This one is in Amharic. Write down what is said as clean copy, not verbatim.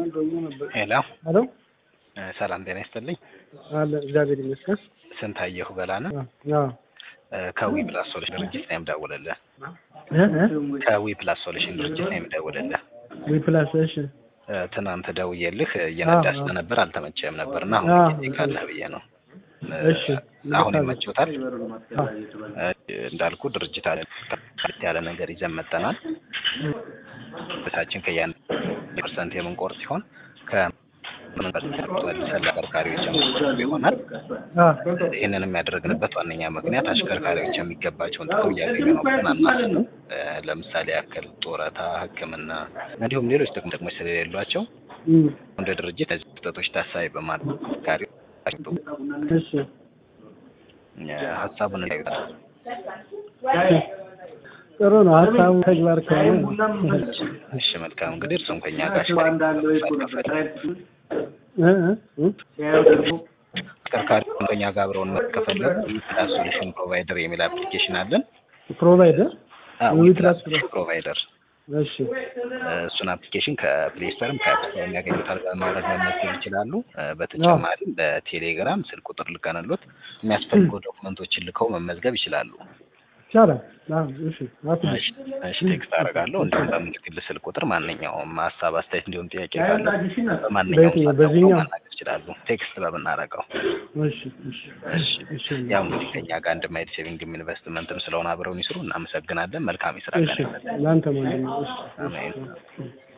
ሄሎ ሄሎ ሰላም ጤና ይስጥልኝ። አለ እግዚአብሔር ይመስገን። ስንታየሁ ገላነ ከዊ ፕላስ ሶሉሽን ድርጅት ነው የምደውልልህ። ከዊ ፕላስ ሶሉሽን ድርጅት ነው የምደውልልህ። ዊ ፕላስ እሺ። ትናንት ደውዬልህ እየነዳህ ስለነበር አልተመቸህም ነበርና አሁን ጊዜ ካለህ ብዬ ነው። እሺ አሁን ይመችዎታል? እንዳልኩ ድርጅት አለ ያለ ነገር ይዘን መጥተናል። በታችን ከያን ፐርሰንት የምንቆርጥ ሲሆን ተሽከርካሪዎች ይሆናል። ይሄንን የሚያደርግንበት ዋነኛ ምክንያት አሽከርካሪዎች የሚገባቸውን ጥቅም እያገኙ ነው ብለን አናስብም። ለምሳሌ ያክል ጡረታ፣ ሕክምና እንዲሁም ሌሎች ጥቅሞች ስለሌሏቸው እንደ ድርጅት እነዚህ ጥቅሞች ታሳቢ በማድረግ እሺ ሀሳቡን ጥሩ ነው ሀሳቡ ተግባር ከሆነ እሺ መልካም። እንግዲህ እርሱም ከኛ ጋር ተሽከርካሪ ከኛ ጋር አብረውን መከፈለው ዊፕላስ ሶሉሽን ፕሮቫይደር የሚል አፕሊኬሽን አለን። ፕሮቫይደር ዊፕላስ ፕሮቫይደር እሺ። እሱን አፕሊኬሽን ከፕሌይ ስቶርም ከአፕ ስቶርም ያገኙታል። በማውረድ መመዝገብ ይችላሉ። በተጨማሪም በቴሌግራም ስልክ ቁጥር ልከንሎት የሚያስፈልጉ ዶክመንቶችን ልከው መመዝገብ ይችላሉ። ይቻላል። እሺ እሺ ቴክስት አደርጋለሁ። እንዲሁም በምልክልህ ስልክ ቁጥር ማንኛውም ሀሳብ አስተያየት እንዲሁም ጥያቄ ካለ በማንኛውም በዚህኛው ማናገር ይችላሉ። ቴክስት በምናደርገው እሺ። ያው እንግዲህ ከኛ ጋር እንደማይድ ሴቪንግም ኢንቨስትመንትም ስለሆነ አብረውን ይስሩ። እናመሰግናለን። መልካም የስራ ቀን። ላንተ ማለት ነው። አሜን።